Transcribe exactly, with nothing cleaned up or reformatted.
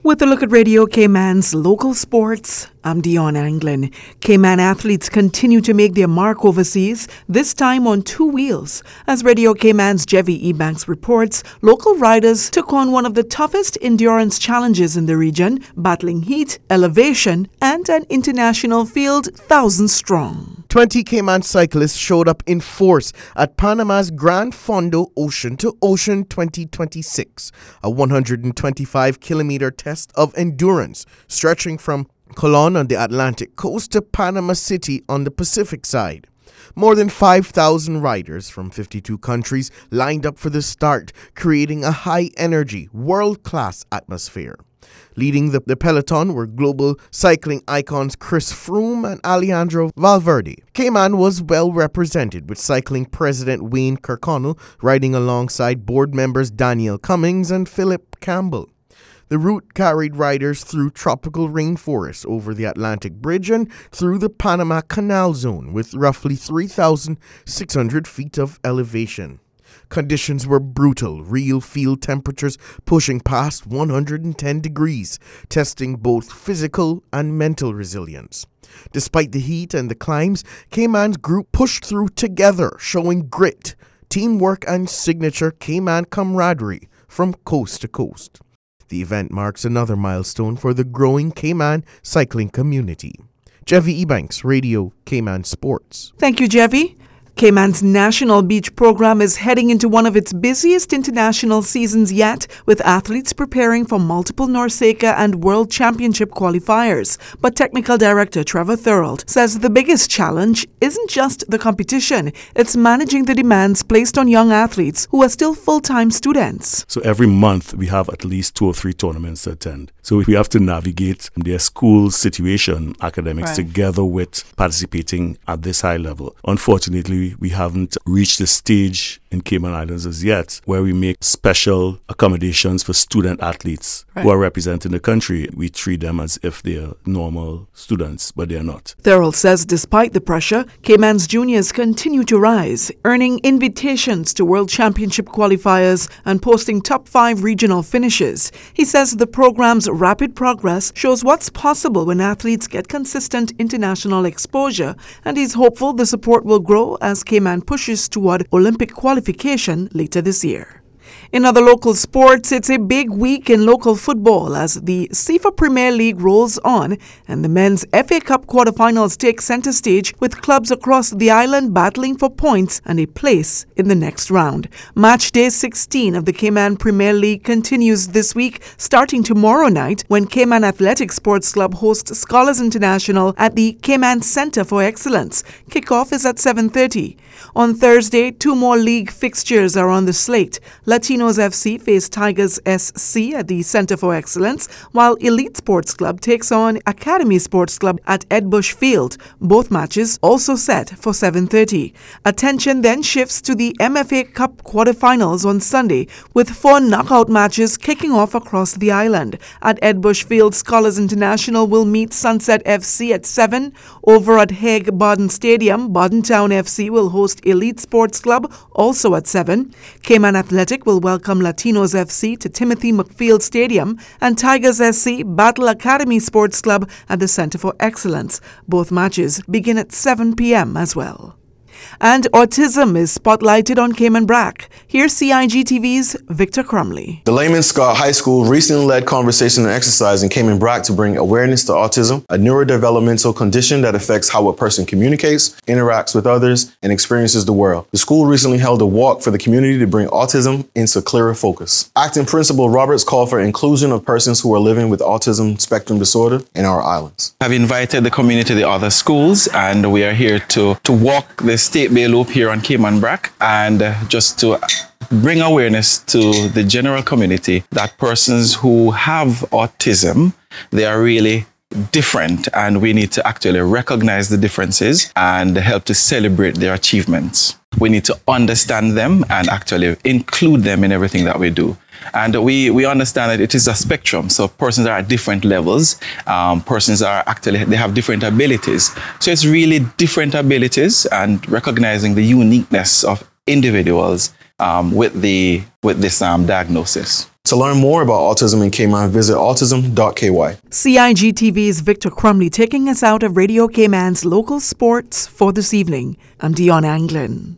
With a look at Radio Cayman's local sports, I'm Dion Anglin. Cayman athletes continue to make their mark overseas, this time on two wheels. As Radio Cayman's Jevi Ebanks reports, local riders took on one of the toughest endurance challenges in the region, battling heat, elevation, and an international field thousands strong. twenty Cayman cyclists showed up in force at Panama's Gran Fondo Ocean to Ocean twenty twenty-six, a one hundred twenty-five kilometer test of endurance stretching from Colon on the Atlantic coast to Panama City on the Pacific side. More than five thousand riders from fifty-two countries lined up for the start, creating a high-energy, world-class atmosphere. Leading the, the peloton were global cycling icons Chris Froome and Alejandro Valverde. Cayman was well represented, with cycling president Wayne Kirkconnell riding alongside board members Daniel Cummings and Philip Campbell. The route carried riders through tropical rainforests, over the Atlantic Bridge, and through the Panama Canal Zone with roughly three thousand six hundred feet of elevation. Conditions were brutal, real field temperatures pushing past one hundred ten degrees, testing both physical and mental resilience. Despite the heat and the climbs, Cayman's group pushed through together, showing grit, teamwork, and signature Cayman camaraderie from coast to coast. The event marks another milestone for the growing Cayman cycling community. Jevi Ebanks, Radio Cayman Sports. Thank you, Jevi. Cayman's National Beach Program is heading into one of its busiest international seasons yet, with athletes preparing for multiple NORCECA and World Championship qualifiers. But Technical Director Trevor Thorold says the biggest challenge isn't just the competition, it's managing the demands placed on young athletes who are still full-time students. So every month we have at least two or three tournaments to attend. So we have to navigate their school situation, academics, right, together with participating at this high level. Unfortunately, we haven't reached the stage in Cayman Islands as yet where we make special accommodations for student athletes, right, who are representing the country. We treat them as if they are normal students, but they are not. Thorold says despite the pressure, Cayman's juniors continue to rise, earning invitations to World Championship qualifiers and posting top five regional finishes. He says the program's rapid progress shows what's possible when athletes get consistent international exposure, and he's hopeful the support will grow as Cayman pushes toward Olympic qualification later this year. In other local sports, it's a big week in local football as the CIFA Premier League rolls on and the men's F A Cup quarterfinals take center stage, with clubs across the island battling for points and a place in the next round. Match day sixteen of the Cayman Premier League continues this week, starting tomorrow night when Cayman Athletic Sports Club hosts Scholars International at the Cayman Center for Excellence. Kickoff is at seven thirty. On Thursday, two more league fixtures are on the slate. Latinos F C face Tigers S C at the Center for Excellence, while Elite Sports Club takes on Academy Sports Club at Edbush Field. Both matches also set for seven thirty. Attention then shifts to the M F A Cup quarterfinals on Sunday, with four knockout matches kicking off across the island. At Edbush Field, Scholars International will meet Sunset F C at seven. Over at Hague Baden Stadium, Baden Town F C will host Elite Sports Club, also at seven. Cayman Athletic will welcome Latinos F C to Timothy McField Stadium, and Tigers S C battle Academy Sports Club at the Center for Excellence. Both matches begin at seven p.m. as well. And autism is spotlighted on Cayman Brac. Here's C I G T V's Victor Crumley. The Layman Scott High School recently led conversation and exercise in Cayman Brac to bring awareness to autism, a neurodevelopmental condition that affects how a person communicates, interacts with others, and experiences the world. The school recently held a walk for the community to bring autism into clearer focus. Acting Principal Roberts called for inclusion of persons who are living with autism spectrum disorder in our islands. I've invited the community to the other schools, and we are here to, to walk the State Bay Loop here on Cayman Brac, and uh, just to bring awareness to the general community that persons who have autism, they are really different, and we need to actually recognize the differences and help to celebrate their achievements. We need to understand them and actually include them in everything that we do. And we, we understand that it is a spectrum. So persons are at different levels. Um, persons are actually, they have different abilities. So it's really different abilities and recognizing the uniqueness of individuals um, with the with this um, diagnosis. To learn more about autism in Cayman, visit autism dot k y. C I G T V's Victor Crumley taking us out of Radio Cayman's local sports for this evening. I'm Dion Anglin.